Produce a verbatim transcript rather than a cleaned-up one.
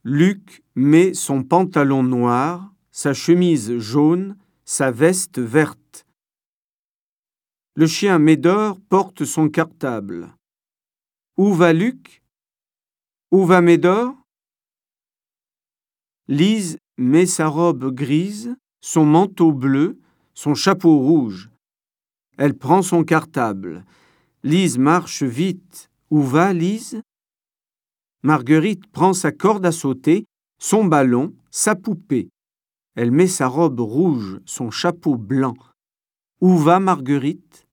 Luc met son pantalon noir, sa chemise jaune, sa veste verte. Le chien Médor porte son cartable. Où va Luc? Où va Médor? Lise met sa robe grise, son manteau bleu, son chapeau rouge. Elle prend son cartable. Lise marche vite. Où va Lise? Marguerite prend sa corde à sauter, son ballon, sa poupée. Elle met sa robe rouge, son chapeau blanc. Où va Marguerite?